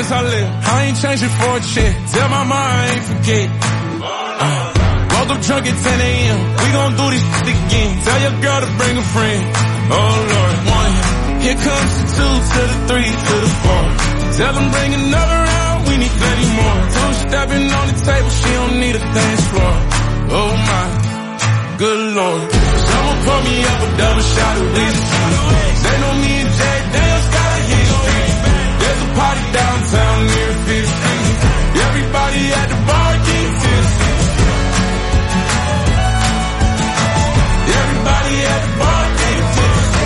since I left. I ain't changing for a check. Tell my mom I ain't forget. Woke up drunk at 10 a.m. We gon' do this shit again. Tell your girl to bring a friend. Oh Lord, 1. Here comes the 2 to the 3 to the 4. Tell them bring another round. We need plenty more. 2 stepping on the table. She don't need a dance floor. Oh my, good Lord. Someone pour me up a double shot of whiskey. They know me and Jay Daniels got a history. There's a party downtown near 5th Street. Everybody at the bar getting tipsy. Everybody at the bar getting tipsy.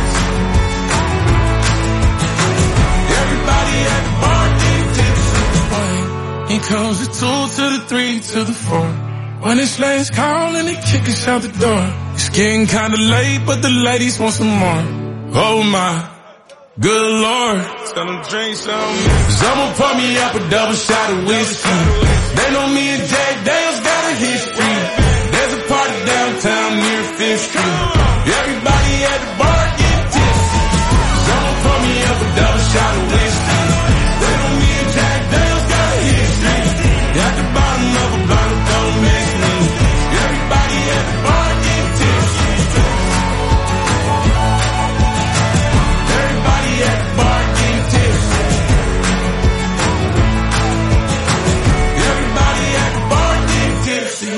Everybody at the bar getting tipsy. Here comes the 2 to the 3 to the 4. When it's last call and they kick us out the door. It's getting kinda late, but the ladies want some more. Oh my, good Lord. Tell them drink some. Someone pour me up a double shot of whiskey. They know me and Jay Daniels got a history. There's a party downtown near 5th Street. Everybody at the bar getting tipsy. Someone pour me up a double shot of whiskey. They know me and Jay Daniels got a history. At the bottom of a bottle, don't mix me. Everybody at the bar getting tipsy. Everybody at the bar getting tipsy. Everybody at the bar getting tipsy.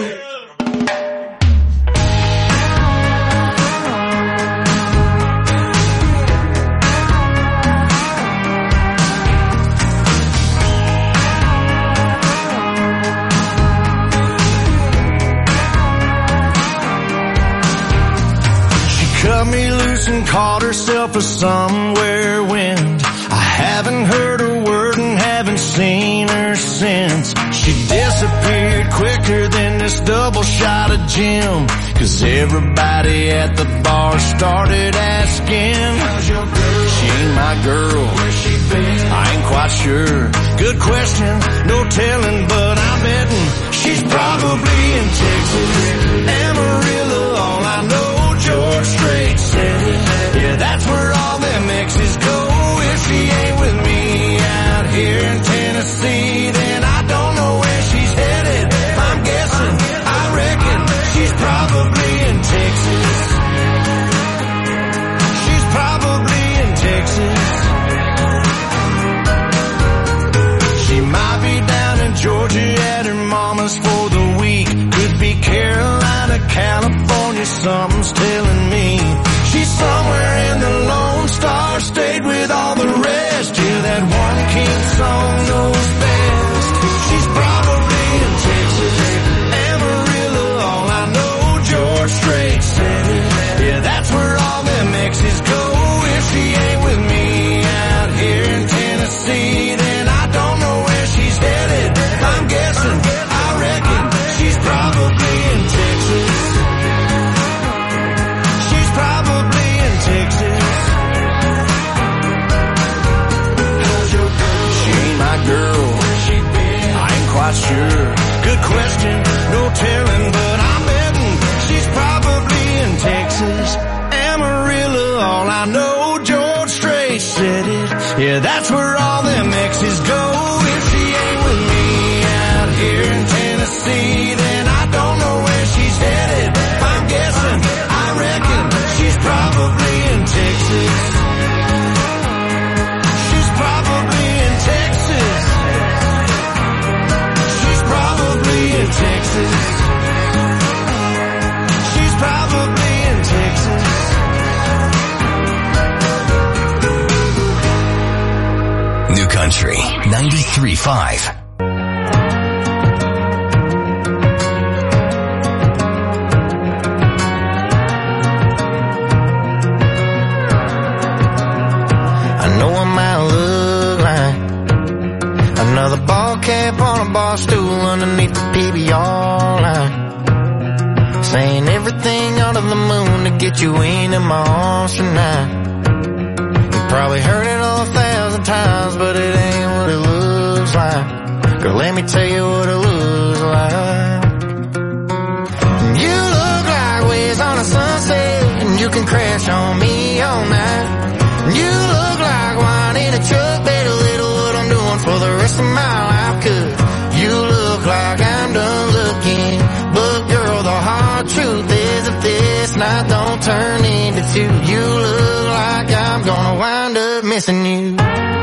Cut me loose and called herself a somewhere wind. I haven't heard a word and haven't seen her since. She disappeared quicker than this double shot of gin. 'Cause everybody at the bar started asking, how's your girl? She ain't my girl. Where's she been? I ain't quite sure. Good question, no telling, but I'm betting she's probably in Texas. Amarillo, all I know, George Strait said it. Yeah, that's where all them exes go. If she ain't with me out here in Tennessee, then I don't know where she's headed. I'm guessing, I reckon she's probably in Texas. She's probably in Texas. She might be down in Georgia at her mama's for the week. Could be Carolina, California, something's telling me. She's somewhere in the Lone Star State with all the rest. Yeah, that one King song knows best. She's probably in Texas. Amarillo, all I know, George Strait said it. Yeah, that's where all them exes go. If she ain't with me out here in Tennessee, then I don't know where she's headed. I'm guessing, I reckon she's probably in Texas. She's probably in Texas. How's your girl? She ain't my girl. Where's she been? I ain't quite sure. Good question, no telling, but I'm betting she's probably in Texas. Amarillo, all I know, George Strait said it. Yeah, that's where all them exes go. If she ain't with me out here in Tennessee, then I don't know where she's headed. I'm guessing, I reckon she's probably in Texas. She's probably in Texas. She's probably in Texas. She's probably in Texas. New Country 93.5. Another ball cap on a bar stool underneath the PBR line, saying everything under the moon to get you into my arms tonight. You probably heard it 1,000 times, but it ain't what it looks like. Girl, let me tell you what it looks like. You look like waves on a sunset, and you can crash on me all night. You look like wine in a truck, better little what I'm doing for hard truth is if this night don't turn into two, you look like I'm gonna wind up missing you.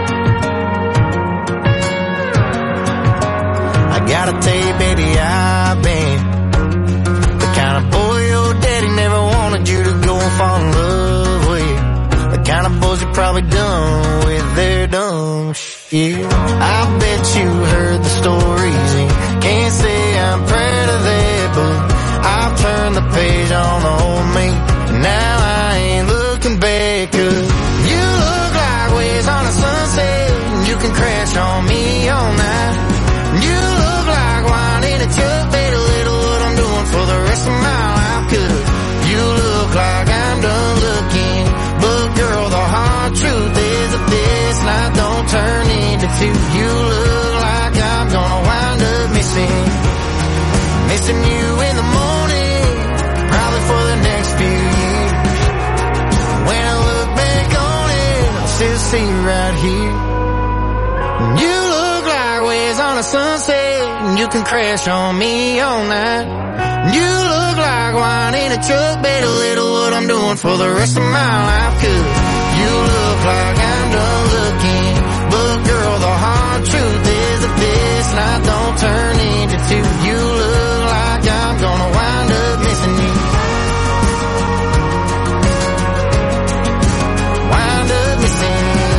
I gotta tell you, baby, I've been the kind of boy your daddy never wanted you to go and fall in love with. The kind of boys you're probably done with their dumb shit. I bet you heard the stories and can't say I'm proud of that, but I've turned the page on the old me, and now I ain't looking back. 'Cause you look like waves on a sunset, and you can crash on me all night. You look like wine in a truck, baby, little what I'm doing for the rest of my life. 'Cause you look like I'm done looking, but girl, the hard truth is that this night don't turn into two, you look like I'm gonna wind up missing you in the morning, probably for the next few years. When I look back on it, I still see you right here. You look like waves on a sunset, and you can crash on me all night. You look like wine in a truck, baby, little what I'm doing for the rest of my life. 'Cause you look like I'm done looking, but girl, the hard truth is that this night don't turn into two, you look like I'm gonna wind up missing you. Wind up missing you.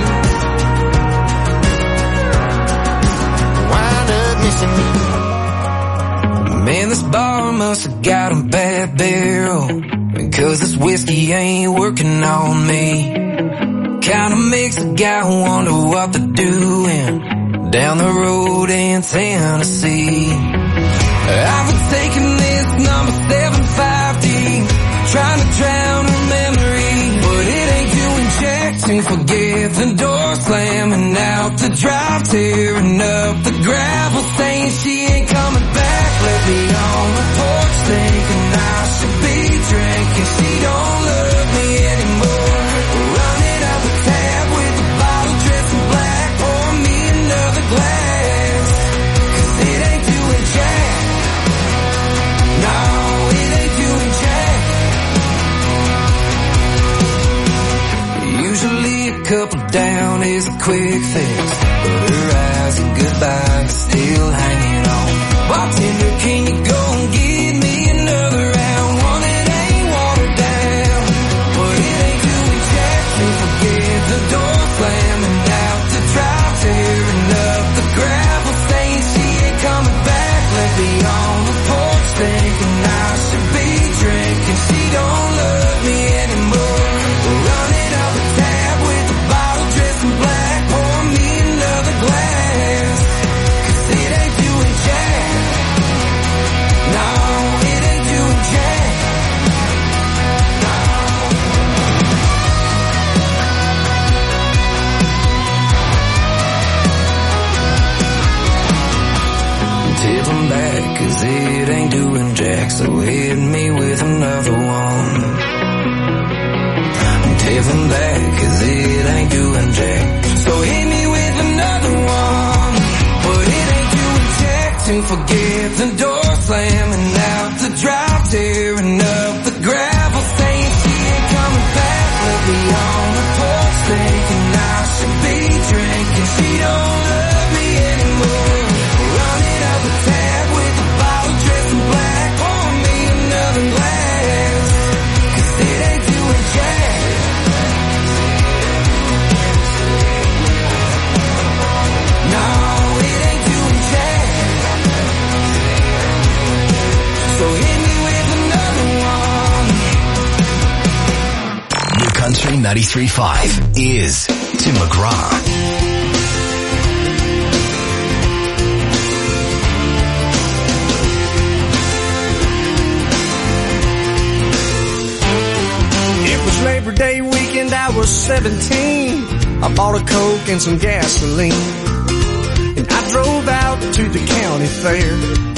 Wind up missing you. Man, this bar must have got a bad barrel, because this whiskey ain't working on me. Kinda makes a guy wonder what they're doing down the road in Tennessee. I've been taking this number 750, trying to drown her memory, but it ain't doing jack to forget the door slamming out the drive, tearing up the gravel, saying she ain't coming back. Left me on the porch thinking I should be drinking. She don't love me anymore. Running up a tab with a bottle dressed in black. Pour me another glass, 'cause it ain't doing jack. No, it ain't doing jack. Usually a couple down is a quick fix, but her eyes are goodbye and still hanging on. Bartender, can you go and give me another round? One that ain't watered down, but it ain't doing jack to forget the door slamming out the drive, tearing up the gravel, saying she ain't coming back. Left me on the porch thinking I should be drinking. She don't love me anymore. Running up a tab with a bottle dressed in black. Pour me another glass, 'cause it ain't doing jack. No, it ain't doing jack. No. Tip 'em back, 'cause it ain't doing jack, so hit me with another one. Tip 'em back, 'cause it ain't doing jack, so hit me with another one. But it ain't doing jack to forget the door slamming out the drive, tearing up the gravel, saying she ain't coming back. Left me on the porch thinking I should be drinking. She don't love me anymore. Running up a tab with a bottle dressed in black. Pour me another glass, 'cause it ain't doing jack. No, it ain't doing jack. So hit me with another one. New Country 93.5 is Tim McGraw. It was Labor Day weekend, I was 17. I bought a Coke and some gasoline, and I drove out to the county fair.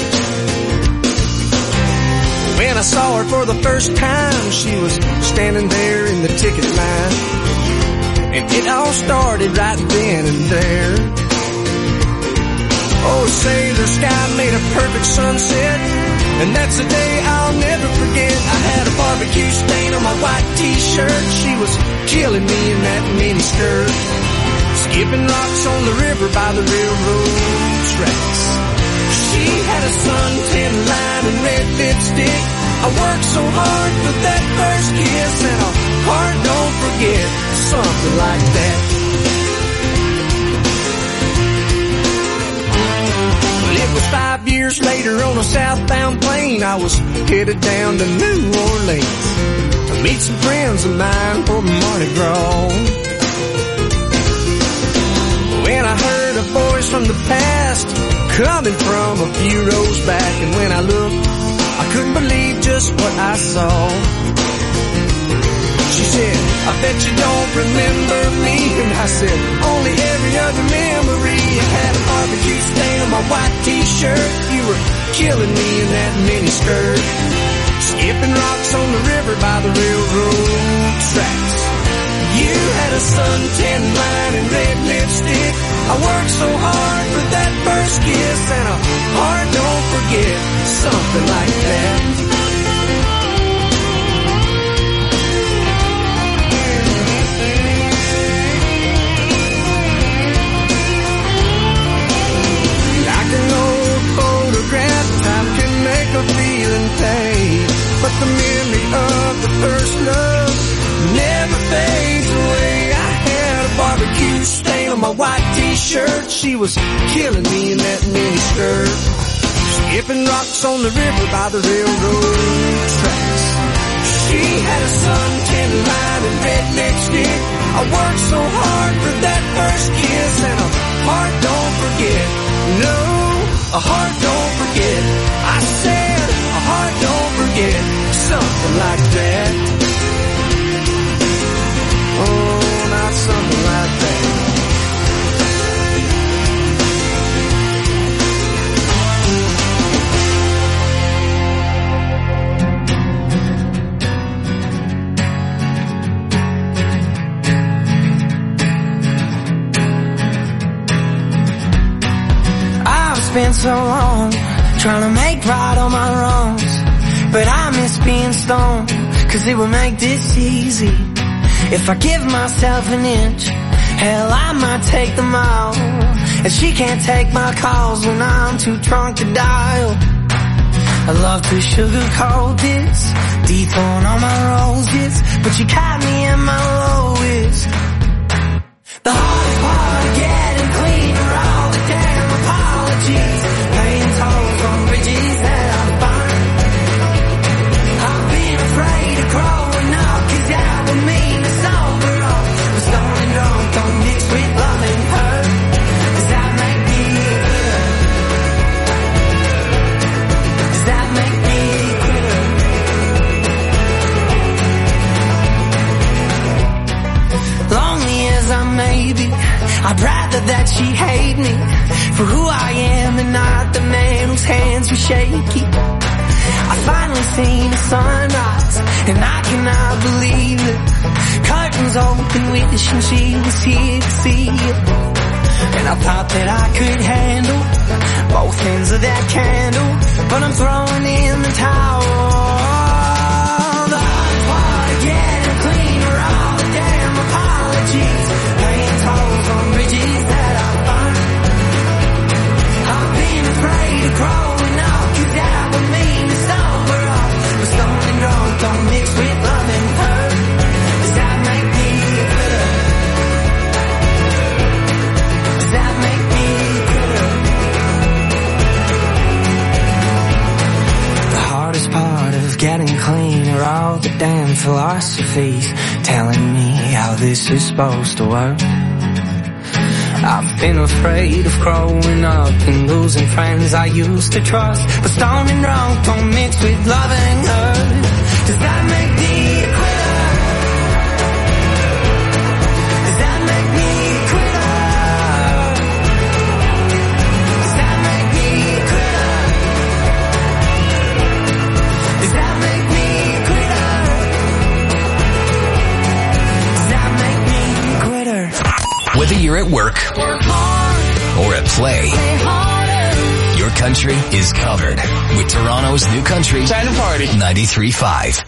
When I saw her for the first time, she was standing there in the ticket line, and it all started right then and there. Oh, say the sky made a perfect sunset, and that's a day I'll never forget. I had a barbecue stain on my white t-shirt. She was killing me in that mini skirt, skipping rocks on the river by the railroad tracks. She had a suntan line and red lipstick. I worked so hard for that first kiss, and a heart don't forget, something like that. Well, it was 5 years later on a southbound plane. I was headed down to New Orleans to meet some friends of mine for Mardi Gras. When I heard a voice from the past coming from a few rows back, and when I looked, I couldn't believe just what I saw. She said, I bet you don't remember me. And I said, only every other memory. I had a barbecue stain on my white t-shirt. You were killing me in that mini skirt, skipping rocks on the river by the railroad tracks. You had a suntan line and red lipstick. I worked so hard for that first kiss, and a heart don't forget, something like that. Like an old photograph, time can make a feeling fade, but the memory of the first love never fades away. I had a barbecue stain on my white t-shirt. She was killing me in that mini skirt, skipping rocks on the river by the railroad tracks. She had a suntan line and red lipstick. I worked so hard for that first kiss, and a heart don't forget. No, a heart don't forget. I said a heart don't forget, something like that. Oh, not something like that. I've spent so long trying to make right on my wrongs, but I miss being stoned, 'cause it would make this easy. If I give myself an inch, hell, I might take the mile. And she can't take my calls when I'm too drunk to dial. I love to sugarcoat this, dethrone all my roses, but you caught me in my lowest. The hardest part of getting clean are all the damn apologies, paying tolls on bridges that I find. I've been afraid of growing up, 'cause that would mean it's over all. But stoned and drunk don't mix with love and hurt. Does that make me quitter? Does that make me quitter? Lonely as I may be, I'd rather that she hate me for who I am and not the man whose hands were shaky. I finally seen the sunrise, and I cannot believe it. Curtains open, wishing she was here to see it. And I thought that I could handle both ends of that candle, but I'm throwing in the towel. The hardest part of getting clean are all the damn apologies, paying tolls on bridges that I find. I've been afraid of growing up, 'cause that would mean it's over all. But stoned and drunk don't mix with love and hurt. Does that make me quitter? Does that make me quitter? The hardest part of getting clean are all the damn philosophies telling me how this is supposed to work. I've been afraid of growing up and losing friends I used to trust, but stoned and drunk don't mix with love and hurt. Does that make me a quitter? Does that make me a quitter? Does that make me a quitter? Does that make me a quitter? Does that make me a quitter? Whether you're at work or at play, your country is covered with Toronto's new country. Time to party. 93.5.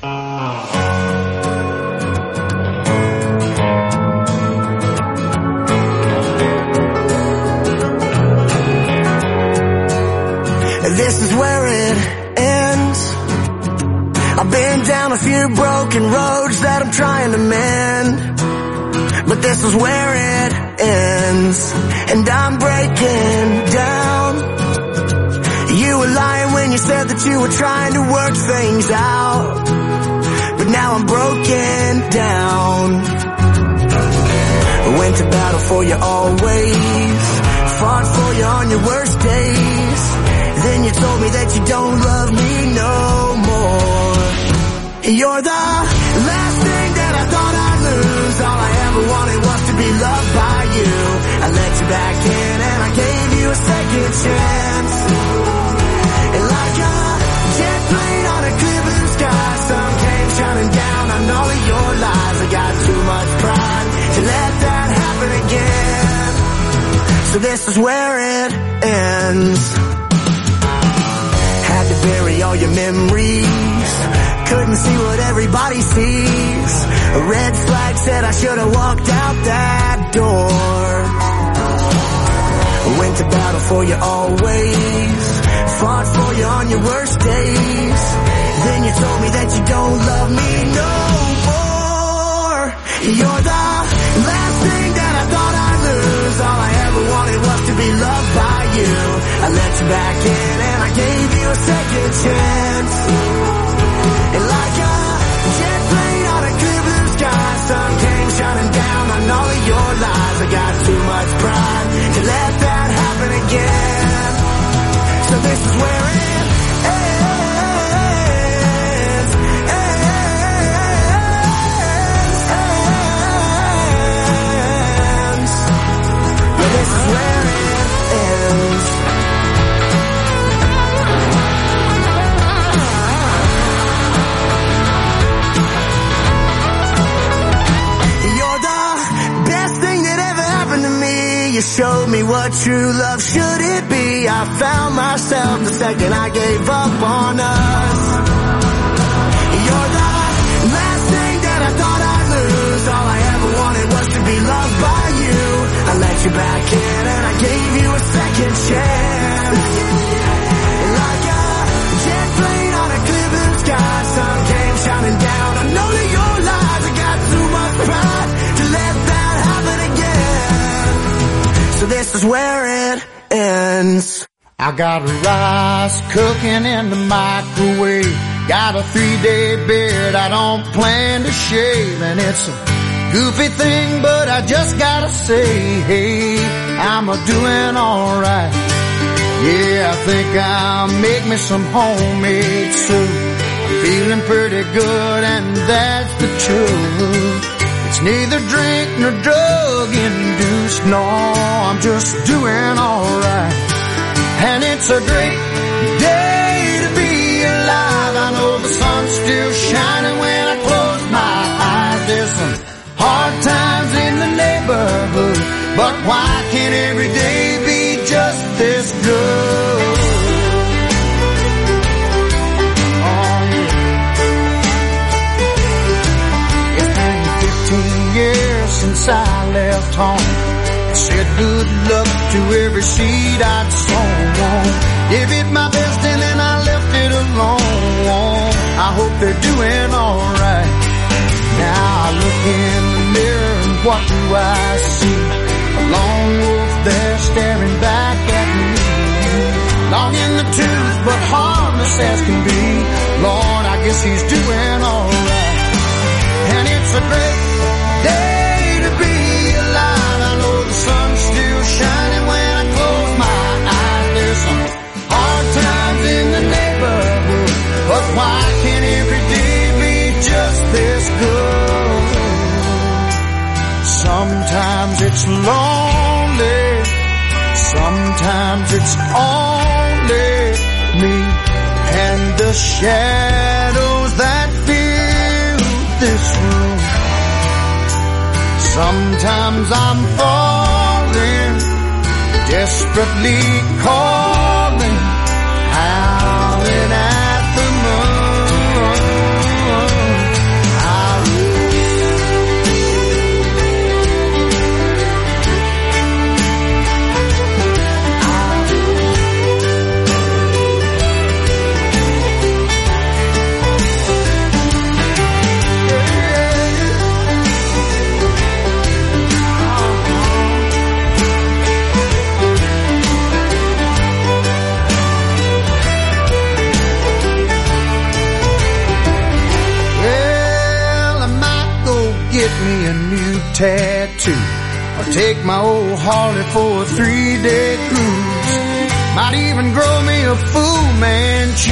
This is where it ends. I've been down a few broken roads that I'm trying to mend, but this is where it ends, and I'm breaking down. You were lying when you said that you were trying to work things out, but now I'm broken down. I went to battle for you always, fought for you on your worst days. Then you told me that you don't love me no more. You're the last thing that I thought I'd lose. All I ever wanted was to be loved by you. I let you back in and I gave you a second chance. And like a jet plane on a clear blue sky, sun came shining down on all of your lies. I got too much pride to let that happen again. So this is where it ends. Had to bury all your memories, couldn't see what everybody sees. A red flag said I should have walked out that door. I went to battle for you always, fought for you on your worst days. Then you told me that you don't love me no more. You're the last thing that I thought I'd lose. All I ever wanted was to be loved by you. I let you back in and I gave you a second chance. And like a jet plane on a clear blue sky, sun came shining down on all of your lies. I got too much pride to let that happen again. So this is where it ends. Yeah, this is where it ends. You showed me what true love should it be. I found myself the second I gave up on us. You're the last thing that I thought I'd lose. All I ever wanted was to be loved by you. I let you back in and I gave you a second chance. Like a jet plane on a clear blue sky, sun came shining down on all of your lies. I got too much pride to let that happen again. So this is where it ends. I got rice cooking in the microwave. Got a 3-day beard I don't plan to shave. And it's a goofy thing, but I just gotta say, hey, I'm doing alright. Yeah, I think I'll make me some homemade soup. I'm feeling pretty good and that's the truth. It's neither drink nor drug induced, no, I'm just doing alright. And it's a great day to be alive. I know the sun's still shining when I close my eyes. There's some hard times in the neighborhood, but why can't every day be just this good? Years since I left home, said good luck to every seed I'd sown. Gave it my best and then I left it alone. I hope they're doing alright. Now I look in the mirror and what do I see? A lone wolf there staring back at me. Long in the tooth but harmless as can be. Lord, I guess he's doing alright. And it's a great day to be alive. I know the sun's still shining when I close my eyes. There's some hard times in the neighborhood, but why can't every day be just this good? Sometimes it's lonely, sometimes it's only me and the shadows that fill this room. Sometimes I'm falling, desperately calling a new tattoo, or take my old Harley for a 3-day cruise. Might even grow me a Fu Manchu.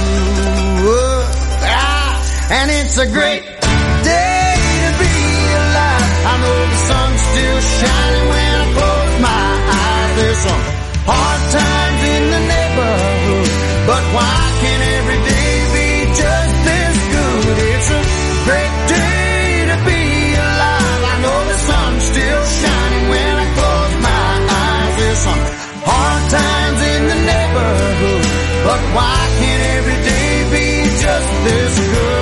And it's a great day to be alive. I know the sun's still shining when I close my eyes. There's some hard times in the neighborhood, but why can't every day be just this good? It's a great day to be alive. I know the sun's still shining when I close my eyes. There's some hard times in the neighborhood, but why can't every day be just this good?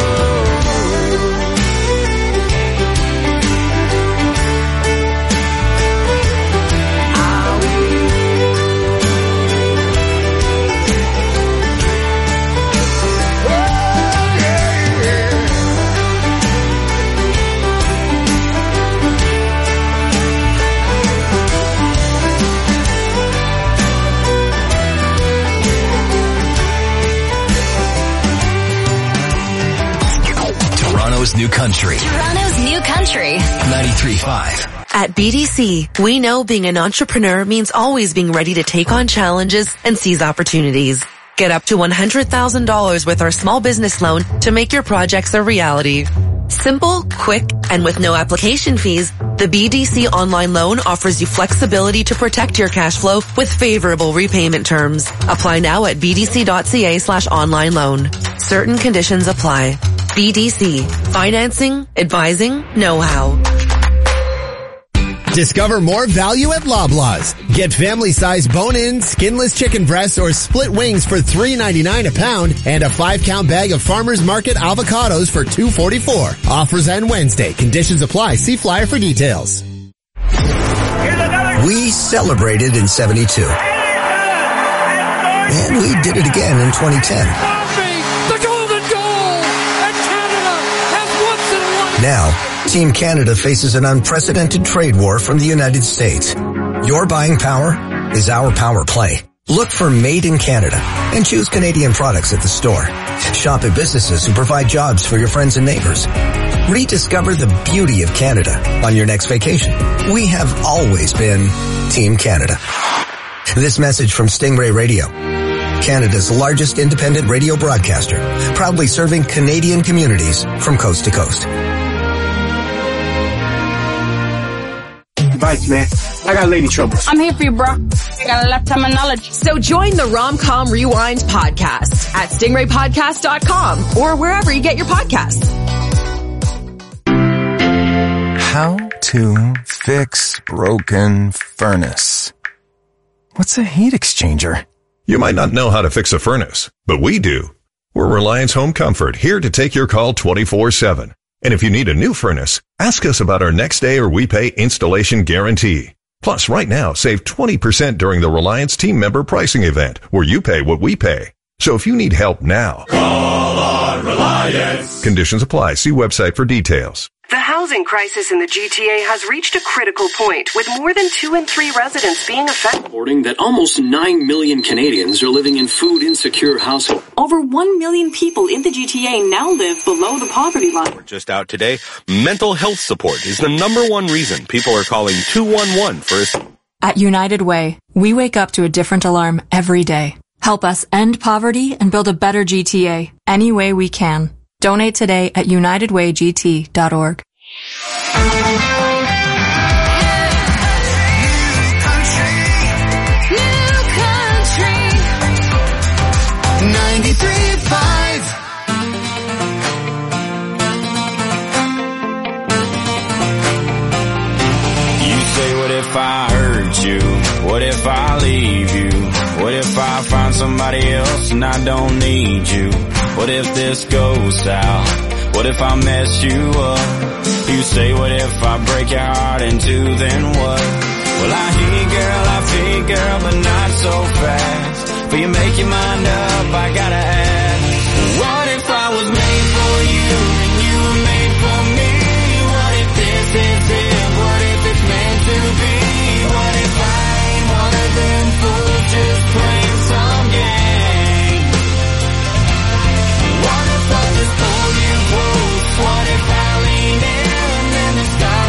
Toronto's New Country. Toronto's New Country. 93.5. At BDC, we know being an entrepreneur means always being ready to take on challenges and seize opportunities. Get up to $100,000 with our small business loan to make your projects a reality. Simple, quick, and with no application fees, the BDC online loan offers you flexibility to protect your cash flow with favorable repayment terms. Apply now at bdc.ca/online loan. Certain conditions apply. BDC. Financing, advising, know-how. Discover more value at Loblaws. Get family-sized bone-in, skinless chicken breasts or split wings for $3.99 a pound and a 5-count bag of Farmers Market avocados for $2.44. Offers end Wednesday. Conditions apply. See flyer for details. We celebrated in 72. And we did it again in 2010. The golden goal! And Canada has once and Now, Team Canada faces an unprecedented trade war from the United States. Your buying power is our power play. Look for Made in Canada and choose Canadian products at the store. Shop at businesses who provide jobs for your friends and neighbors. Rediscover the beauty of Canada on your next vacation. We have always been Team Canada. This message from Stingray Radio, Canada's largest independent radio broadcaster, proudly serving Canadian communities from coast to coast. Advice, man. I got lady troubles. I'm here for you, bro. I got a lifetime of knowledge. So join the Rom-Com Rewind podcast at stingraypodcast.com or wherever you get your podcasts. How to fix broken furnace. What's a heat exchanger? You might not know how to fix a furnace, but we do. We're Reliance Home Comfort, here to take your call 24/7. And if you need a new furnace, ask us about our next day or we pay installation guarantee. Plus, right now, save 20% during the Reliance team member pricing event, where you pay what we pay. So if you need help now, call on Reliance. Conditions apply. See website for details. The housing crisis in the GTA has reached a critical point, with more than 2 in 3 residents being affected. Reporting that almost 9 million Canadians are living in food-insecure households. Over 1 million people in the GTA now live below the poverty line. Just out today, mental health support is the #1 reason people are calling 211 for assistance. At United Way, we wake up to a different alarm every day. Help us end poverty and build a better GTA any way we can. Donate today at unitedwaygt.org. If I hurt you? What if I leave you? What if I find somebody else and I don't need you? What if this goes south? What if I mess you up? You say, what if I break your heart in two, then what? Well, I hear you, girl, but not so fast. Before you make your mind up, I gotta ask, what if I was made for you and you were made for me? What if this is it? What if it's meant to be? What if I ain't one of them fools just playing some game? What if I just pull you close? What if I lean in and the stars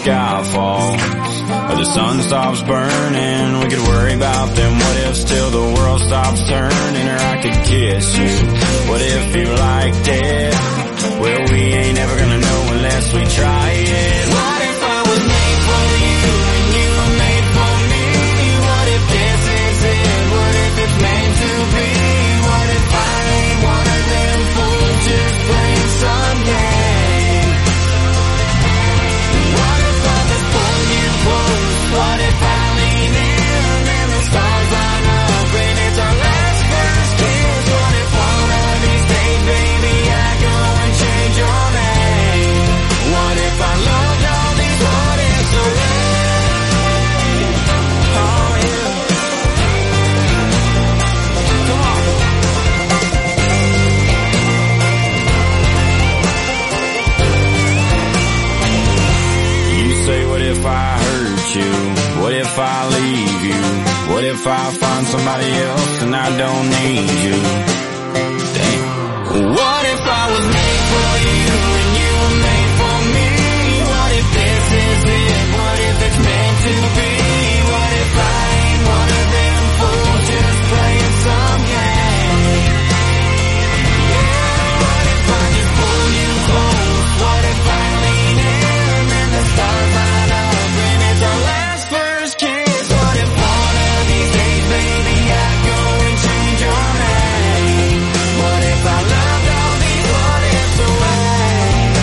sky falls or the sun stops burning. We could worry about them what ifs till the world stops turning. Or I could kiss you, what if you liked it? Well, we ain't ever gonna know unless we try it. What if I was made for you and you were made for me? What if this is it? What if it's meant to be? What if I ain't one of them fools just playing some game? What if I just pull you close? What if I lean in and the stars line up and it's our last first kiss? What if one of these days, baby, I go and change your name? What if I loved all these what ifs away? Oh yeah. Come on. You say, what if I hurt you? What if I leave you? What if I find somebody else and I don't need you? Damn. What if I was made for you and you were made for me? What if this is it? What if it's meant to be? What if I ain't one of them fools just playing some game? Yeah, what if I just pull you close? What if I lean in and the stars line up and it's our last first kiss? What if one of these days, baby, I go and change your name? What if I loved all these what ifs away?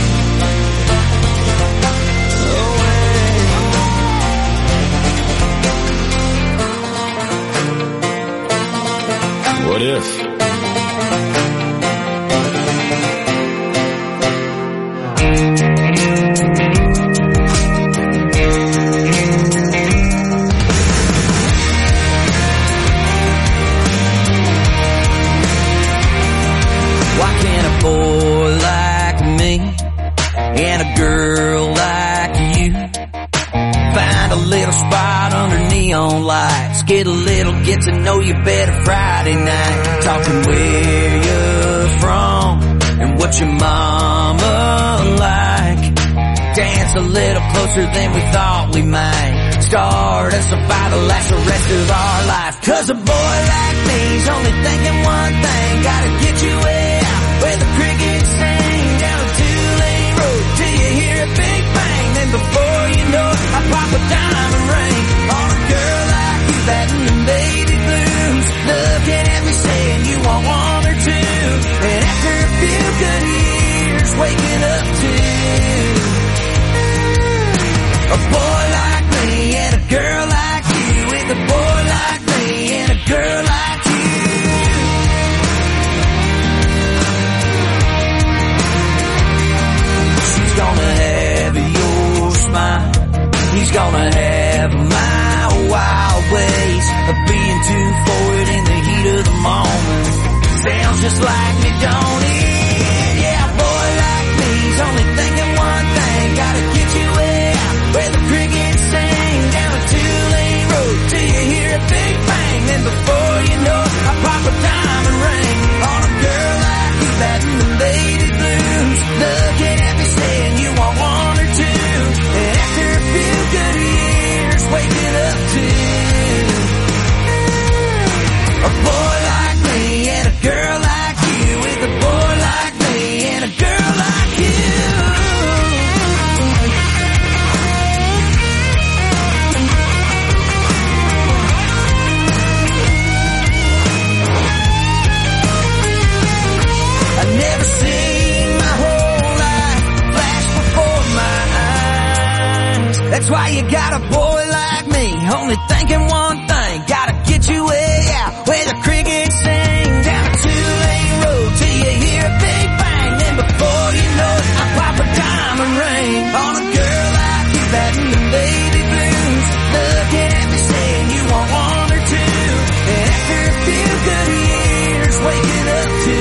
Away. What if? Why can't a boy like me and a girl like you find a little spot under neon lights, get a little get to know you better Friday night, talking where you're from and what your mama like, dance a little closer than we thought we might, start us a fight to last the rest of our life. Cause a boy like me's only thinking one thing, gotta get you out where the crickets sing, down a two-lane road till you hear a big bang. Then before you know it, I pop a diamond ring on a girl like you, that in the baby blues, looking at me saying you want one or two, and after a few good years waking up to a boy like me and a girl like you, with a boy like me and a girl like you. She's gonna have your smile, he's gonna have my wild ways of being too forward in the heat of the moment. Sounds just like me, don't it? Yeah, a boy like me's only thinking one thing, gotta get you out where the crickets sing, down a two-lane road till you hear a big bang. Then before you know it, I pop a diamond ring on a girl like you, that in the baby blues, looking at me saying you want one or two, and after a few good years waking up to a boy like me and a girl like you, with a boy like me and a girl like you. I've never seen my whole life flash before my eyes. That's why you got a boy like me, only thinking one thing, gotta get you way out where the crickets sing, down a two-lane road till you hear a big bang. Then before you know it, I pop a diamond ring on a girl like you, that in the baby blues, looking at me saying you want one or two, and after a few good years waking up to,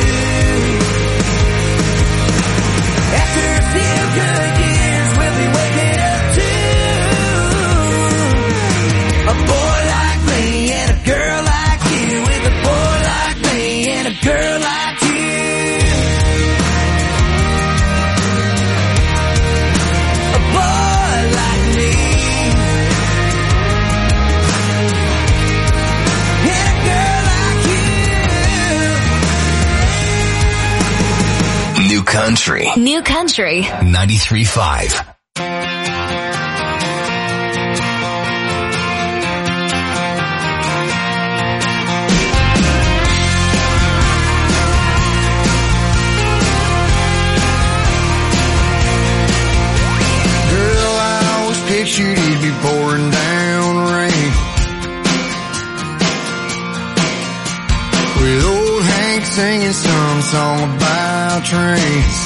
after a few good years we'll be waking up to a boy like me and a girl like Country. New Country. 93.5. Pictured it'd be pouring down rain, with old Hank singing some song about trains.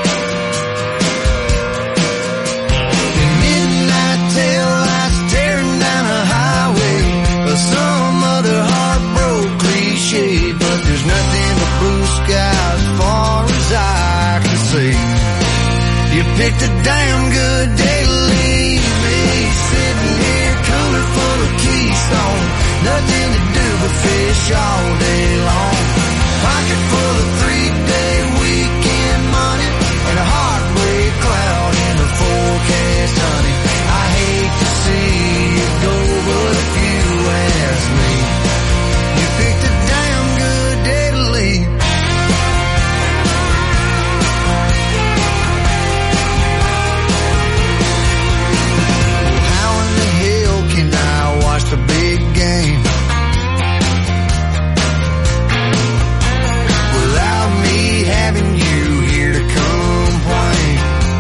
The midnight tail lights tearing down a highway, or some other heartbroken cliche, but there's nothing but blue sky as far as I can see. You picked a damn good day to leave. Sitting here, cooler full of Keystone, nothing to do but fish all day long. Pocket full of 3-day weekend money, and a heartbreak cloud in the forecast, honey. I hate to see you go, but if you ask me, you picked a damn good day to leave. The big game without me having you here to complain.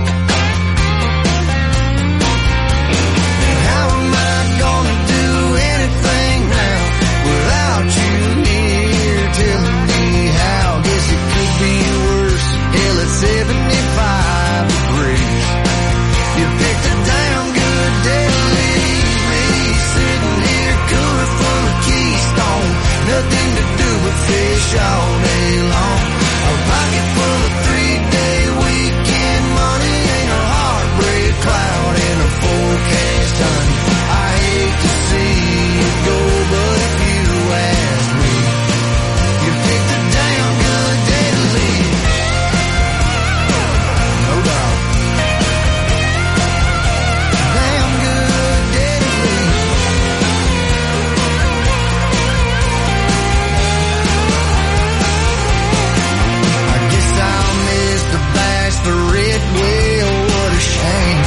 How am I gonna do anything now without you here telling me how? Guess it could be worse. Hell, it's 75 degrees. You picked a damn good day to leave. Sitting here, cooler full of Keystone, nothing to do but fish all day long. A pocket full of 3-day weekend money, ain't a heartbreak cloud in a forecast, honey. I hate to see you go, but if you ask me, you picked a damn good day to leave. No doubt. Damn good day to leave. The red whale, what a shame.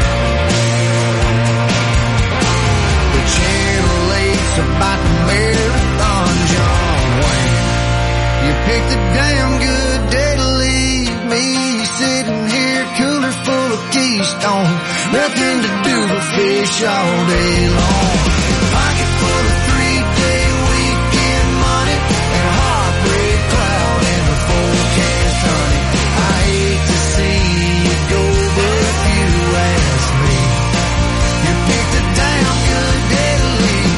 The Channel 8's about the marathon, John Wayne. You picked a damn good day to leave me sitting here, cooler full of Keystone, nothing to do but fish all day long. Pocket full of 3-day weekend money, and a heartbreak cloud in the forecast, honey. I hate to see you go, but if you ask me, you picked a damn good day to leave.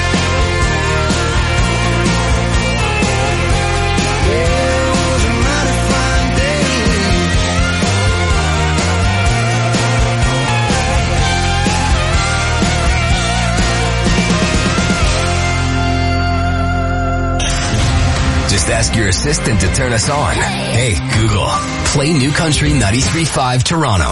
Yeah, it was a mighty fine day to leave. Just ask your assistant to turn us on. Hey, Google, play New Country 93.5 Toronto.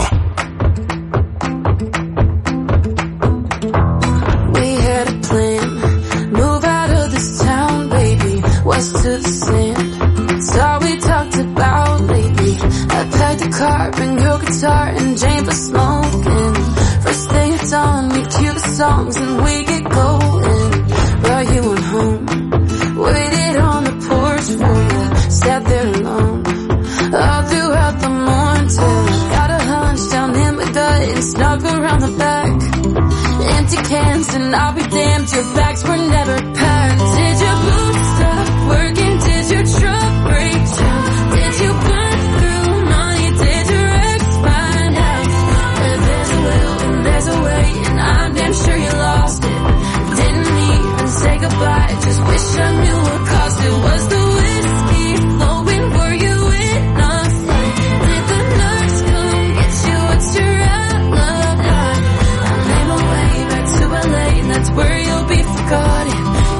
We had a plan, move out of this town, baby, west to the sand. It's all we talked about lately. I packed a car, bring your guitar, and Jane for smoking. First thing at dawn, we cue the songs and we get going. Brought you on home, waited on the porch for you, sat there alone all throughout the morning till I got a hunch down in my gut and snuck around the back. Empty cans and I'll be damned, your bags were never packed. Did your boots stop working? Did your truck break down? Did you burn through money? Did your ex find out? There's a will and there's a way, and I'm damn sure you lost it. Didn't even say goodbye, just wish I knew what caused it. Was the whiskey flowing? Were you in a fight? Did the nurse come get you? What's your alibi? I made my way back to LA, and that's where you'll be forgotten.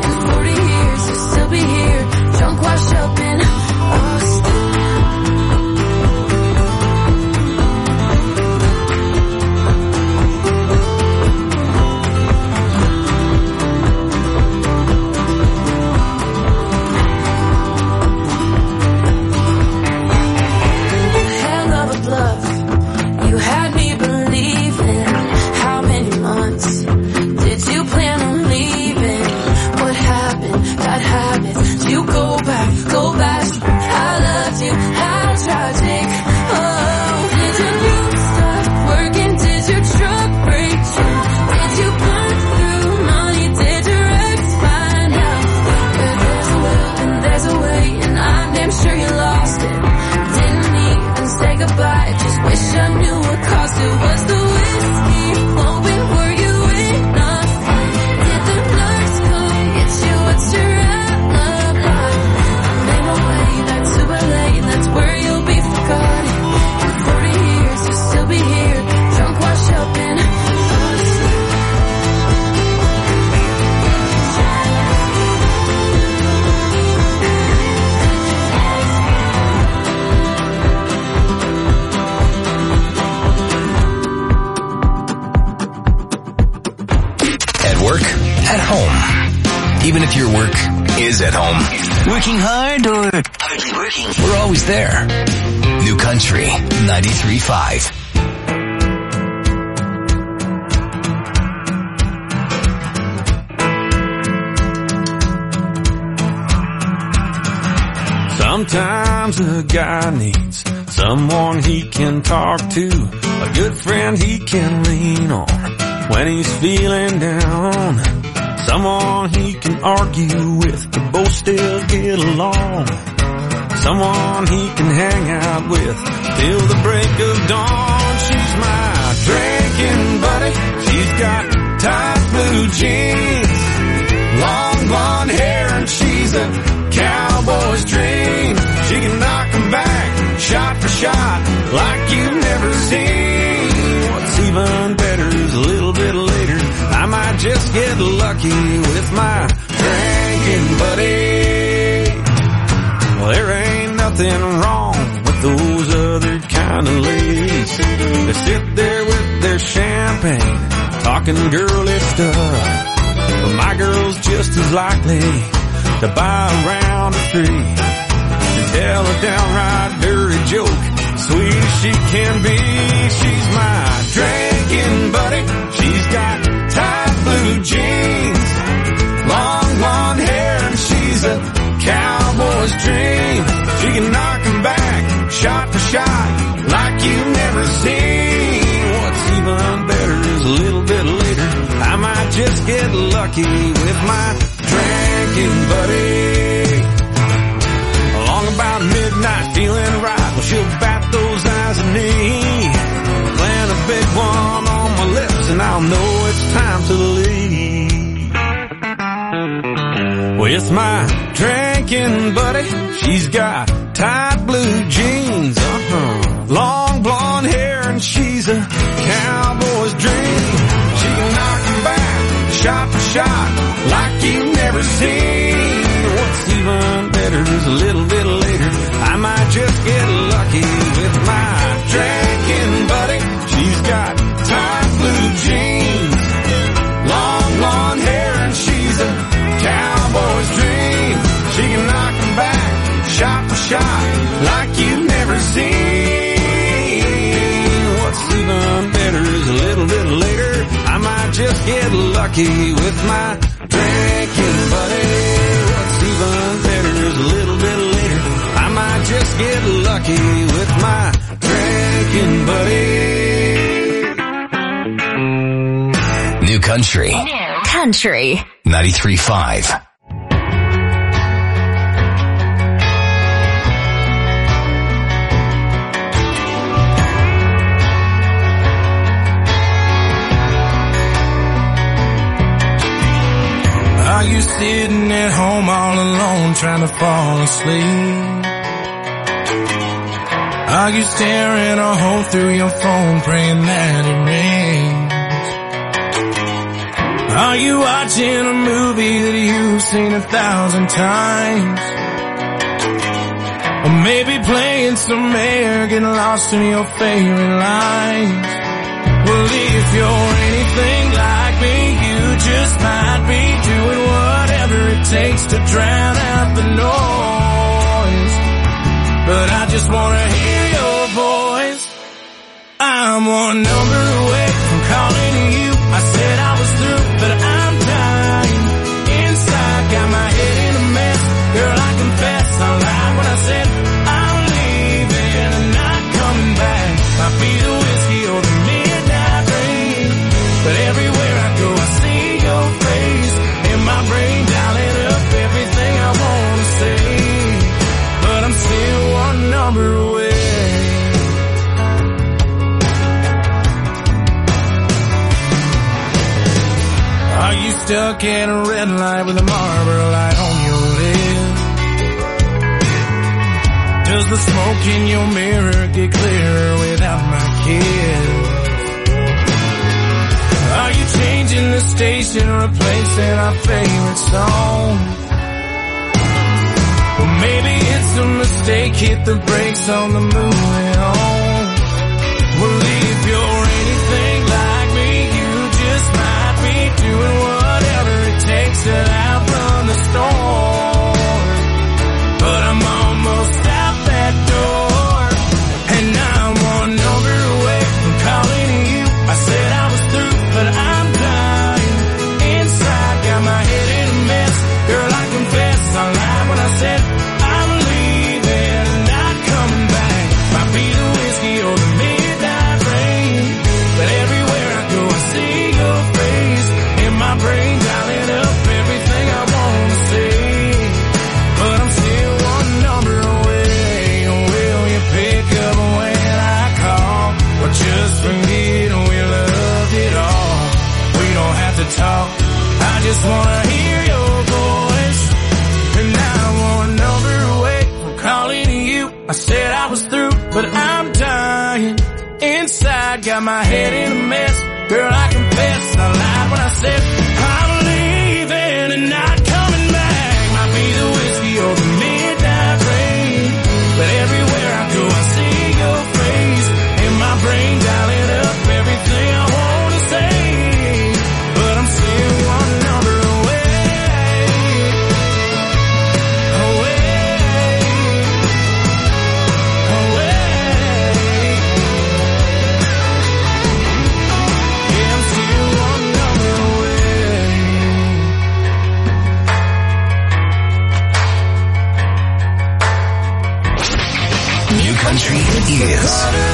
if your work is at home, working hard or hardly working, we're always there. New Country 93.5. Sometimes a guy needs someone he can talk to, a good friend he can lean on when he's feeling down, someone he can argue with to both still get along, someone he can hang out with till the break of dawn. She's my drinking buddy. She's got tight blue jeans, long blonde hair, and she's a cowboy's dream. She can knock 'em back, shot for shot, like you've never seen. What's even better is a little bit later, I might just get lucky with my drinking buddy. Well, there ain't nothing wrong with those other kind of ladies. They sit there with their champagne, talking girly stuff. But my girl's just as likely to buy a round of three and tell a downright dirty joke, sweet as she can be. She's my drinking buddy. She's got tight blue jeans, long blonde hair, and she's a cowboy's dream. She can knock 'em back, shot for shot, like you've never seen. What's even better is a little bit later, I might just get lucky with my drinking buddy. Along about midnight, feeling right, well, she'll bat those eyes at me, plant a big one on my lips, and I'll know it's time to leave. With my drinking buddy, she's got tight blue jeans, long blonde hair, and she's a cowboy's dream. She can knock 'em back, shot for shot, like you've never seen. What's even better is a little bit later, I might just get lucky with my drinking buddy. She's got tight blue jeans, long blonde hair, and she's a cowboy's dream. She can knock 'em back, shot for shot, like you've never seen. What's even better is a little bit later, I might just get lucky with my drinking buddy. What's even better is a little bit later, I might just get lucky with my drinking buddy. New Country 93.5. Are you sitting at home all alone trying to fall asleep? Are you staring a hole through your phone praying that it rains? Are you watching a movie that you've seen 1,000 times? Or maybe playing some air, getting lost in your favorite lines? Well, if you're anything like me, you just might be doing whatever it takes to drown out the noise. But I just want to hear your voice. I'm one number away from calling you. I said I was through, but I'm dying inside. Got my head in a mess. Girl, I confess I lied when I said I'm leaving and not coming back. Might be the whiskey or the midnight rain, but everywhere I go I see your face, and my brain dialing up everything I want to say. But I'm still one number away. Are you stuck at a red light with a Marlboro light on your lips? Does the smoke in your mirror get clearer without my kiss? Are you changing the station, replacing our favorite song? Or maybe it's a mistake, hit the brakes on the moving on. Well, if you're anything like me, you just might be doing whatever it takes to outrun the wanna hear your voice. And now I want another way from calling you. I said I was through, but I'm dying inside. Got my head in a mess. Girl, I confess, I lied when I said I'm leaving and not coming back. Might be the whiskey or the midnight rain, but everywhere I go I see your face. In my brain dialing up everything I want to say, but I'm still one number away. Country is.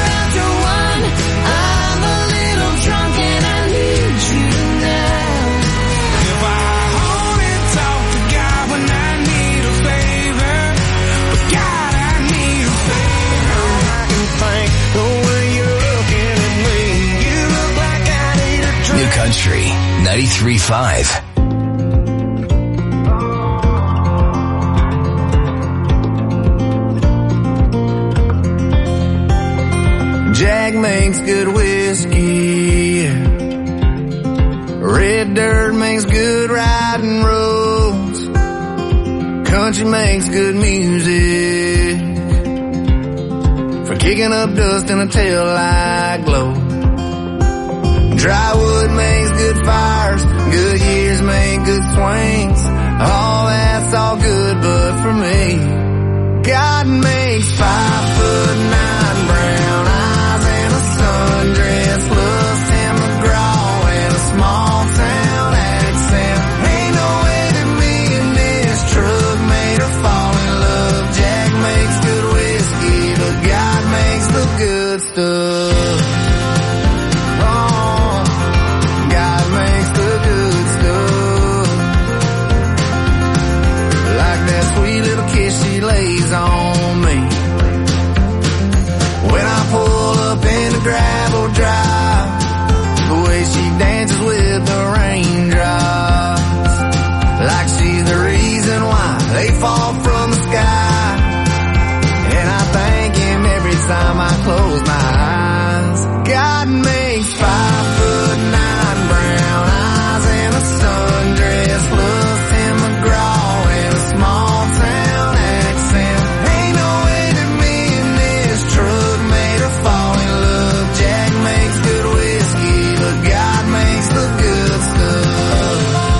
I'm a little drunk and I need you now. If I only talk to God when I need a favor, but God, I need a favor. I can think the way you're looking at me. You look like I need a drink. New Country 93.5. Jack makes good whiskey. Red dirt makes good riding roads. Country makes good music for kicking up dust in a taillight glow. Dry wood makes good fires. Good years make good swings. All that's all good, but for me, God makes 5'9" brown eyes and a sundress, loves Tim McGraw and a small town accent. Ain't no way that me and this truck made her fall in love. Jack makes good whiskey, but God makes the good stuff. Oh, God makes the good stuff. Like that sweet little kiss she lays on me when I pull up in the gravel drive, the way she dances with the raindrops, like she's the reason why they fall from the sky. And I thank him every time I close my eyes. God makes 5'9" brown eyes and a sundress, loves Tim McGraw and a small town accent. Ain't no way that me and this truck made her fall in love. Jack makes good whiskey, but God makes the good stuff.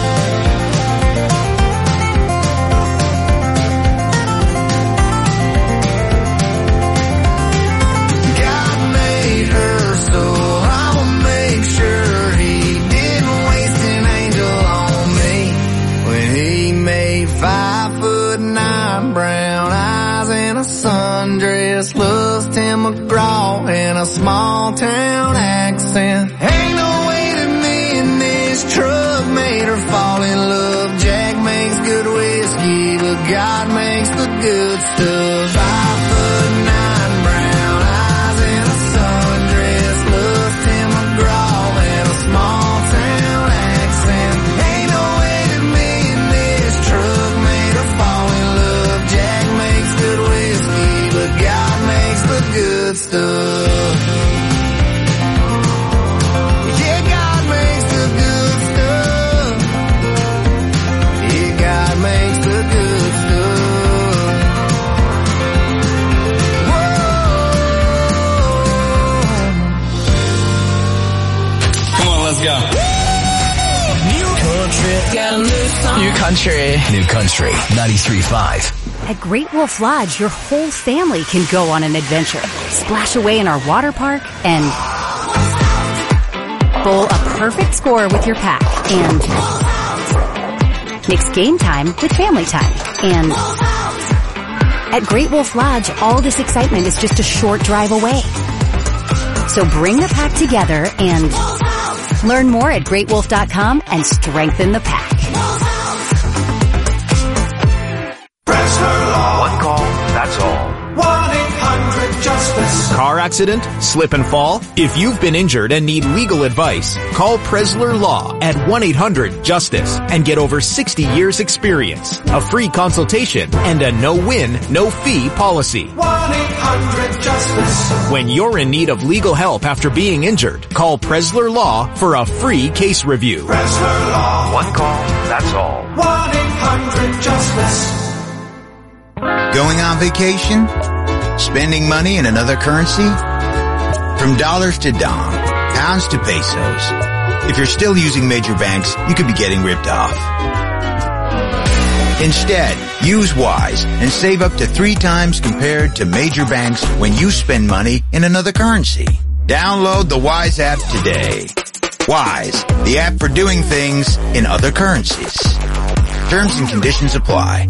God made her, so I'ma make sure he didn't waste an angel on me when he made 5'9" brown eyes and a sundress, loves Tim McGraw and a small town accent. Ain't no way that me and this truck made her fall in love. Jack makes good whiskey, but God makes the good stuff. 5'9" brown eyes and a sundress, loves Tim McGraw and a small town accent. Ain't no way that me and this truck made her fall in love. Jack makes good whiskey, but God makes the good stuff. Yeah, God makes the good stuff. Yeah, God makes the good stuff. Whoa. Come on, let's go. New country, got a new song. New Country 93.5. At Great Wolf Lodge, your whole family can go on an adventure. Splash away in our water park and bowl a perfect score with your pack and mix game time with family time. And at Great Wolf Lodge, all this excitement is just a short drive away. So bring the pack together and learn more at greatwolf.com and strengthen the pack. Press her law. One call, that's all. 1-800 just justice. Car accident? Slip and fall? If you've been injured and need legal advice, call Presler Law at 1-800-JUSTICE and get over 60 years experience, a free consultation, and a no-win, no-fee policy. 1-800-JUSTICE. When you're in need of legal help after being injured, call Presler Law for a free case review. Presler Law. One call, that's all. 1-800-JUSTICE. Going on vacation? Spending money in another currency? From dollars to dong, pounds to pesos. If you're still using major banks, you could be getting ripped off. Instead, use Wise and save up to 3 times compared to major banks when you spend money in another currency. Download the Wise app today. Wise, the app for doing things in other currencies. Terms and conditions apply.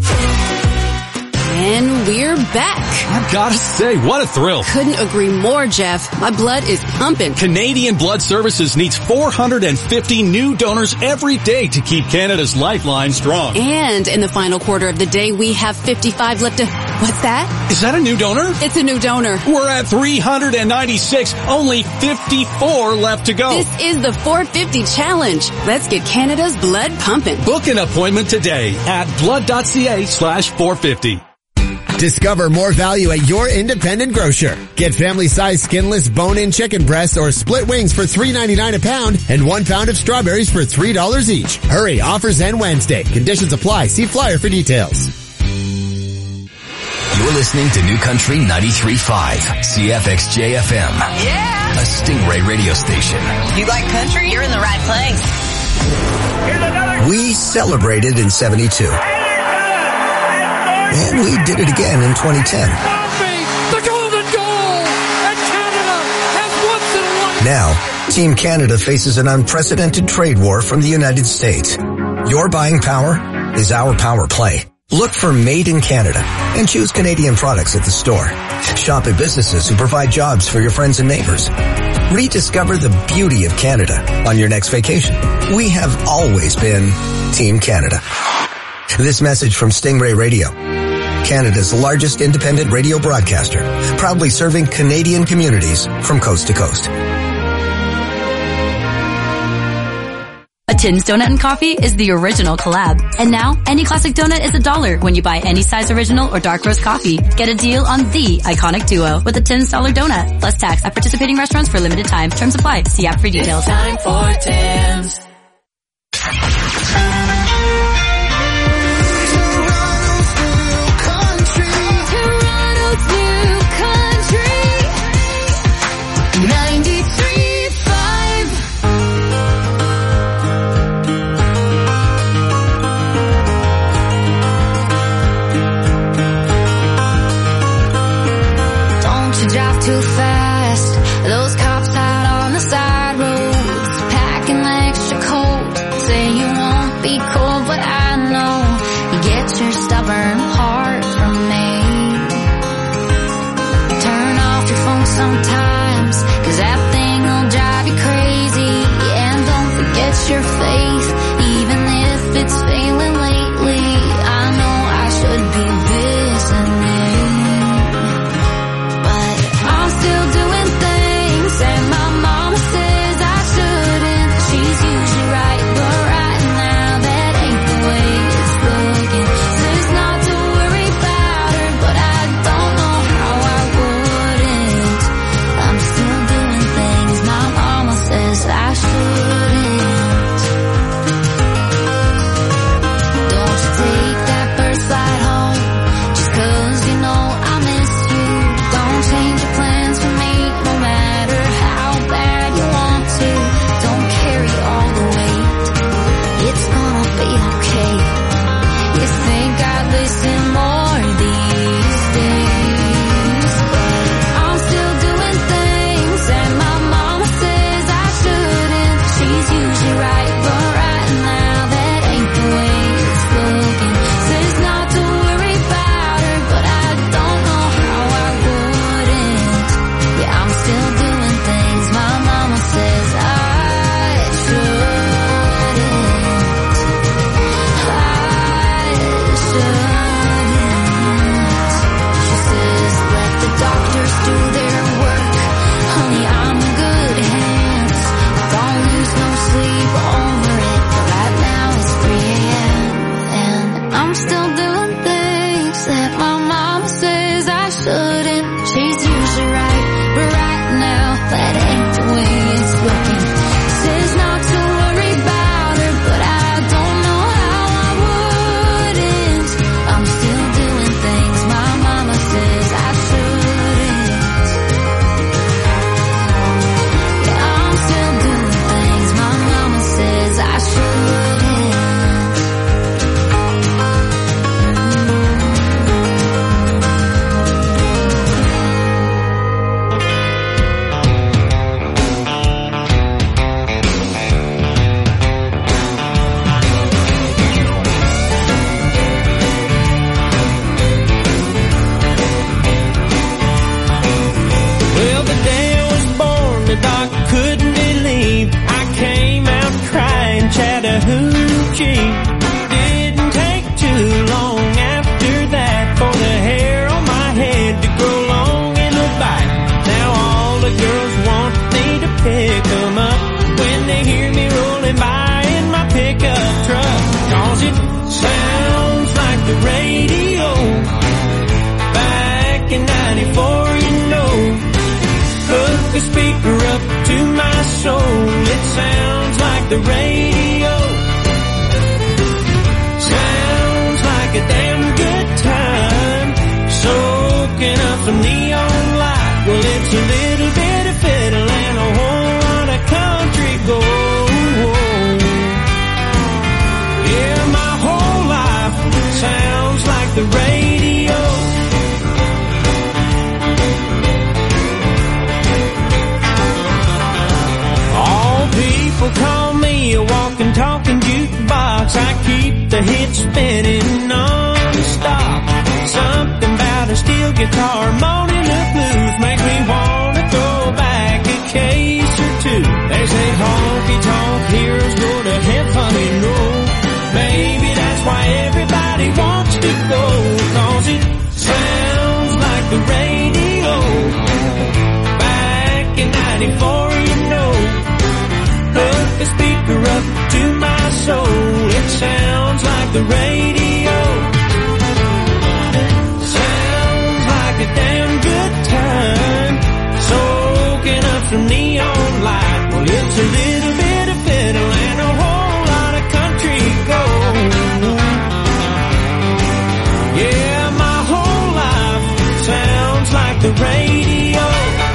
And we're back. I've gotta say, what a thrill. Couldn't agree more, Jeff. My blood is pumping. Canadian Blood Services needs 450 new donors every day to keep Canada's lifeline strong. And in the final quarter of the day, we have 55 left to... What's that? Is that a new donor? It's a new donor. We're at 396. Only 54 left to go. This is the 450 challenge. Let's get Canada's blood pumping. Book an appointment today at blood.ca/450. Discover more value at your independent grocer. Get family-sized skinless bone-in chicken breasts or split wings for $3.99 a pound and 1 pound of strawberries for $3 each. Hurry, offers end Wednesday. Conditions apply. See flyer for details. You're listening to New Country 93.5, CFXJ FM. Yeah! A Stingray radio station. You like country? You're in the right place. We celebrated in 72. And we did it again in 2010. The golden goal! And Canada has once and won. Now, Team Canada faces an unprecedented trade war from the United States. Your buying power is our power play. Look for Made in Canada and choose Canadian products at the store. Shop at businesses who provide jobs for your friends and neighbors. Rediscover the beauty of Canada on your next vacation. We have always been Team Canada. This message from Stingray Radio, Canada's largest independent radio broadcaster, proudly serving Canadian communities from coast to coast. A Tim's Donut and Coffee is the original collab. And now, any classic donut is $1 when you buy any size original or dark roast coffee. Get a deal on the iconic duo with a $10 donut, plus tax at participating restaurants for limited time. Terms apply. See app for details. It's time for Tim's. Too fast, those cops out on the side roads, packing extra coat, say you won't be cold, but I know you get your stubborn heart from me. Turn off your phone sometimes, cause that thing will drive you crazy, and don't forget your faith, even if it's failing lately. I know I should be listening, still doing things, and my mama says I shouldn't. She's usually right, but right now that ain't the way it's looking. Says not to worry about her, but I don't know how I wouldn't. I'm still doing things my mama says I shouldn't. like the radio. Back in 94, you know. Hook the speaker up to my soul. It sounds like the radio. Sounds like a damn good time. Soaking up some neon light. Well, it's a little bit of fiddle and a whole lot of country gold. Yeah, my whole life sounds like the radio. All people call me a walking, talking jukebox. I keep the hits spinning non-stop. Something about a steel guitar moaning the blues makes me wanna go back a case or two. They say honky-tonk heroes go to heaven, you know. Maybe that's why everybody wants to go, 'cause it sounds like the radio. Back in 94, you know. Hook the speaker up to my soul. It sounds like the radio. Sounds like a damn good time. Soaking up some neon light. Well, it's a little bit of fiddle and a whole lot of country gold. Yeah, my whole life sounds like the radio.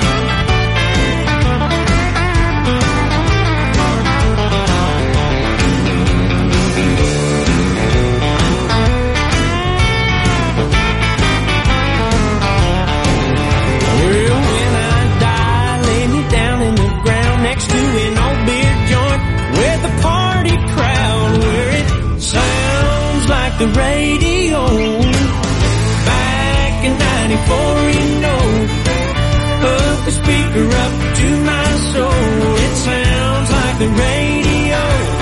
Well, when I die, lay me down in the ground next to an old beer joint with a party crowd where it sounds like the radio. Back in 94, you know. Hook the speaker up to my soul. It sounds like the radio.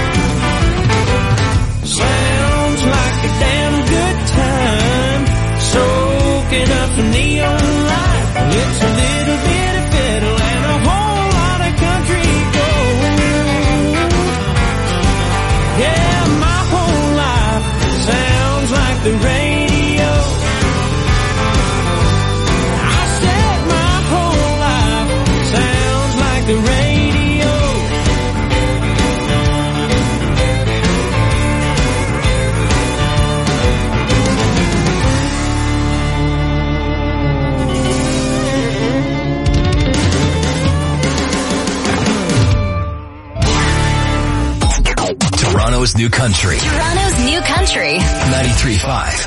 Sounds like a damn good time. Soaking up the neon light. It's a little bit of fiddle and a whole lot of country gold. Yeah, my whole life sounds like the radio. I said my whole life sounds like the radio. Toronto's New Country. Toronto's New Country. 93.5.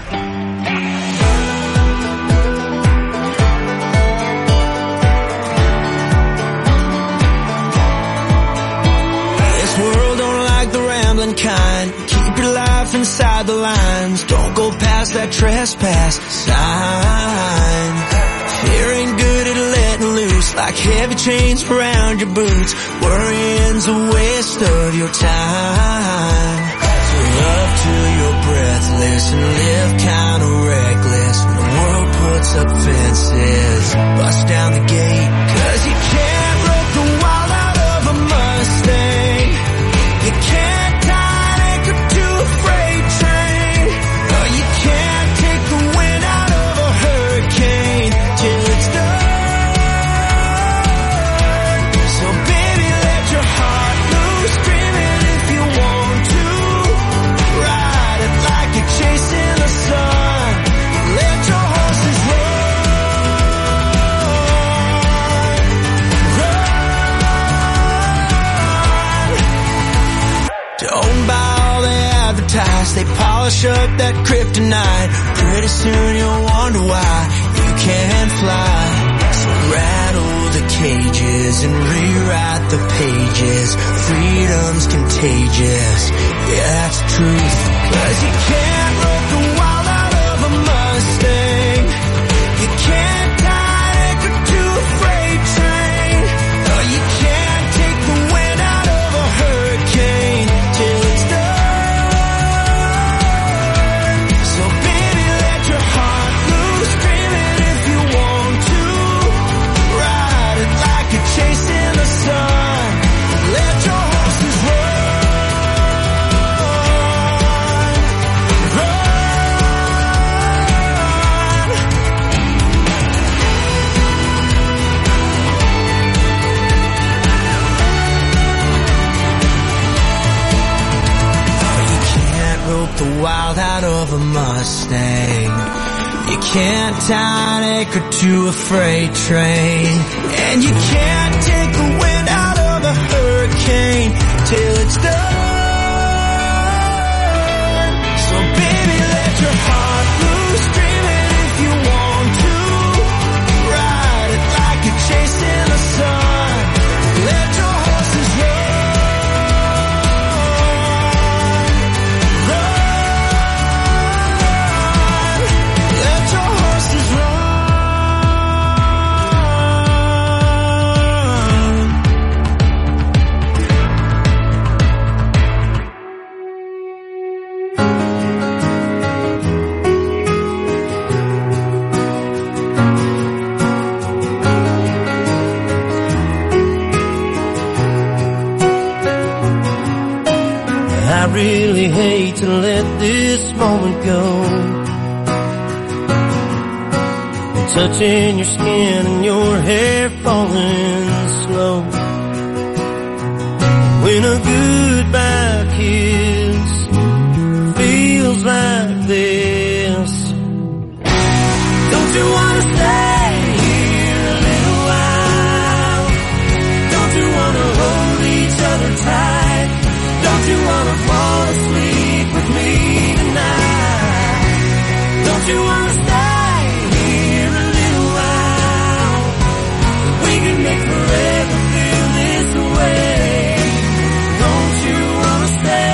This world don't like the rambling kind. Keep your life inside the lines. Don't go past that trespass sign. Fear ain't good at letting loose, like heavy chains around your boots. Worrying's a waste of your time. So love till you're breathless and live kinda reckless. When the world puts up fences, bust down the gate. 'Cause you can't rope the wild out of a Mustang. You can't tie an anchor to a freight train. No, you can't take the wind out of a hurricane till it's done. So baby, let your heart loose, scream it if you want to. Ride it like you're chasing the sun. Let your horses don't buy all they advertise. They polish up that kryptonite. Pretty soon you'll wonder why you can't fly. So rattle the cages and rewrite the pages. Freedom's contagious. Yeah, that's the truth. 'Cause you can't rope the wild out of a Mustang. You can't tie an anchor to a freight train. No, you can't take the wind out of a hurricane till it's done. So baby, let your heart loose, scream it if you want to. Ride it like you're chasing the sun. Let your horses run. Run. wild out of a Mustang. You can't tie an anchor to a freight train, and you can't take the wind out of a hurricane till it's done. So baby, let your heart loose, dream it if you want to. Ride it like you're chasing the sun. Let your horses run. I really hate to let this moment go. And touching your skin and your hair falling slow. When a goodbye kiss feels like this. Don't you wanna stay here a little while? Don't you wanna hold each other tight? Don't you wanna fall asleep with me tonight? Don't you wanna stay here a little while? We can make forever feel this way. Don't you wanna stay?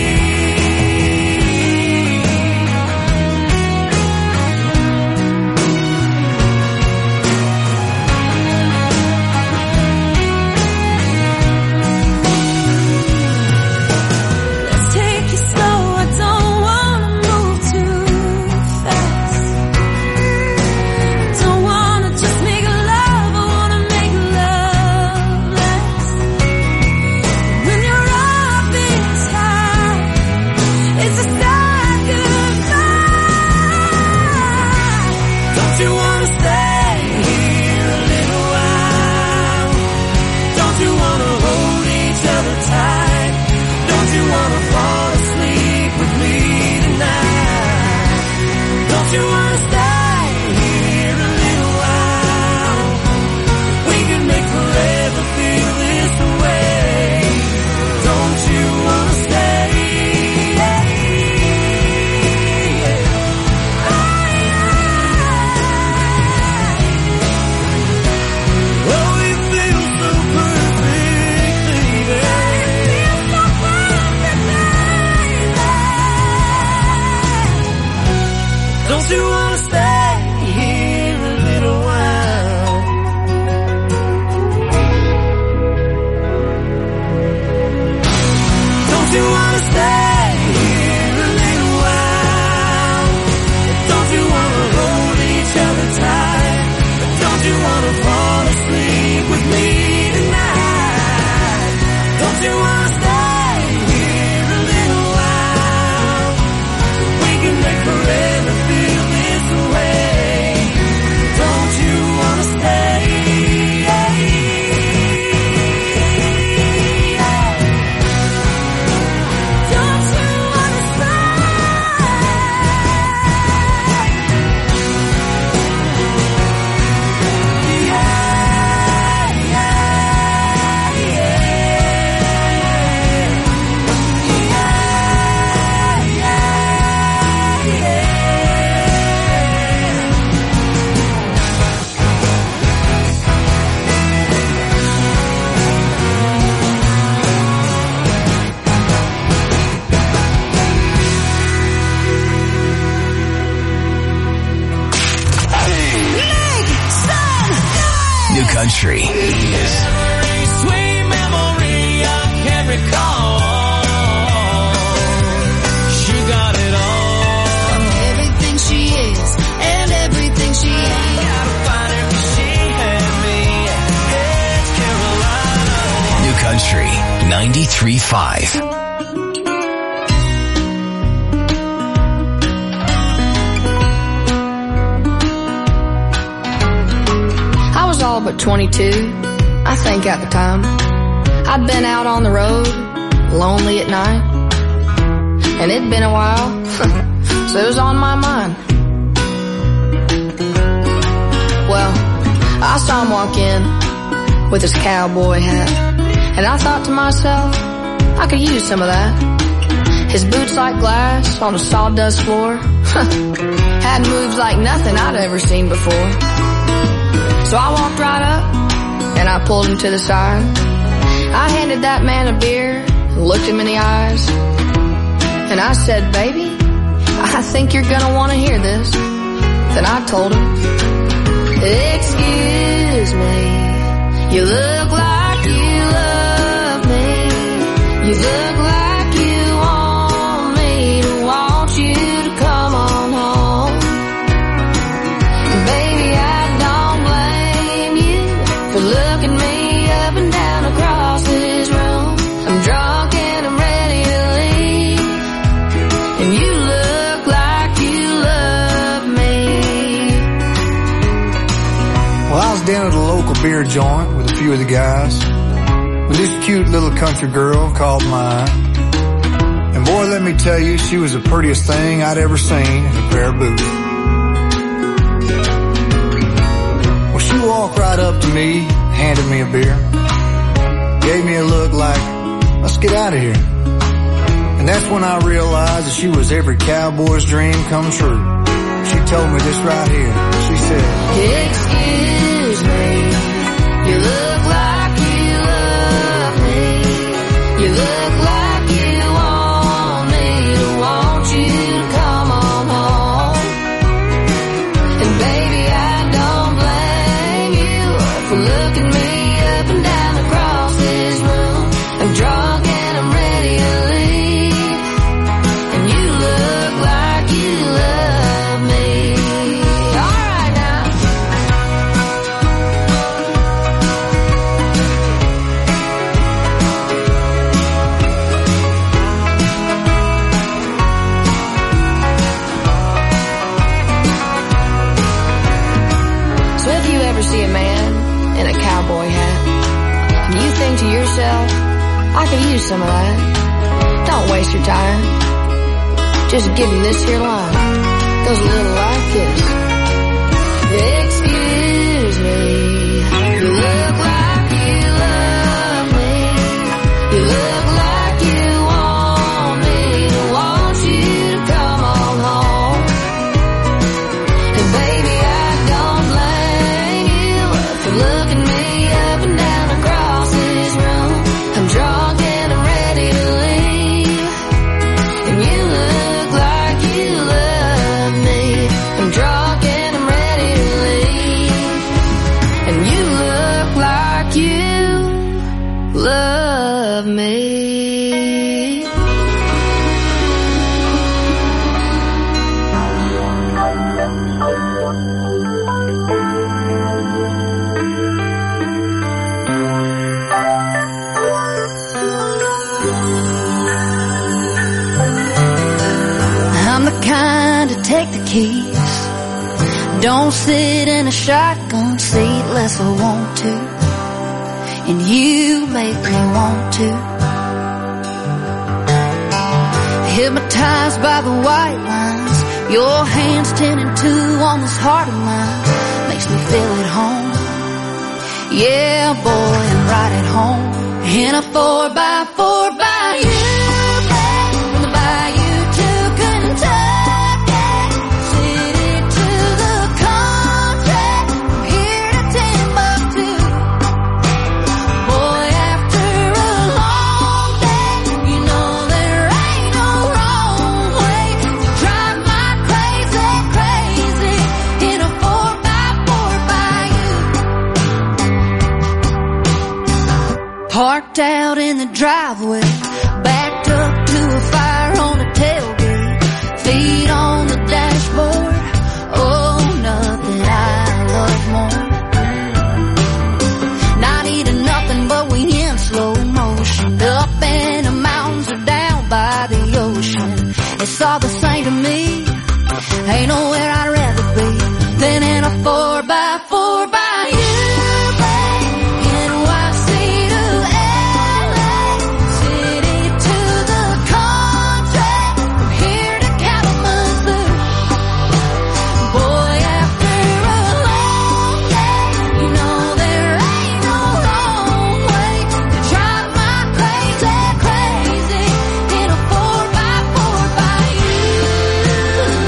Country. Sweet memory I can't recall. She got it all. Everything she is and everything she ain't. Gotta find her 'cause she had me. It's Carolina. New Country 93.5. All but 22, I think at the time. I'd been out on the road, lonely at night. and it'd been a while, so it was on my mind. Well, I saw him walk in with his cowboy hat, and I thought to myself, I could use some of that. His boots like glass on a sawdust floor, had moves like nothing I'd ever seen before. So I walked right up, and I pulled him to the side. I handed that man a beer, looked him in the eyes, and I said, baby, I think you're gonna want to hear this. Then I told him, excuse me, you look like you love me. You look like you want me to want you to come on home. Baby, I don't blame you for looking me up and down across this room. I'm drunk and I'm ready to leave, and you look like you love me. Well, I was down at a local beer joint with a few of the guys, with this cute little country girl called mine. And boy, let me tell you, she was the prettiest thing I'd ever seen in a pair of boots. Well, she walked right up to me, handed me a beer, gave me a look like, let's get out of here. And that's when I realized that she was every cowboy's dream come true. She told me this right here. She said, excuse me, you look like you love me. You look like you want me to want you to come on home. And baby, I don't blame you for looking me up and down across this room. I'm drunk and I'm ready to leave, and you look like you love me. All right now. So if you ever see a man in a cowboy hat, and you think to yourself, I could use some of that, don't waste your time. Just give him this here line. Goes a little like this. Excuse me, you look like you love me. You look like you want me to want you to come on home. And baby, I don't blame you for looking me up and down across this room. I'm drunk and I'm ready to leave, and you look like you love me. I'm drunk and I'm ready to leave, and you look like you love me. I'm the kind to take the keys, don't sit in a shotgun seat unless I want to, and you make me want to. Hypnotized by the white lines, your hands 10 and 2 on this heart of mine, makes me feel at home. Yeah, boy, I'm right at home in a 4x4 by you. From the bayou to Kentucky, city to the country, from here to Timbuktu. Boy, after a long day, you know there ain't no wrong way to drive my crazy, crazy in a 4x4 by you. Parked out in the driveway,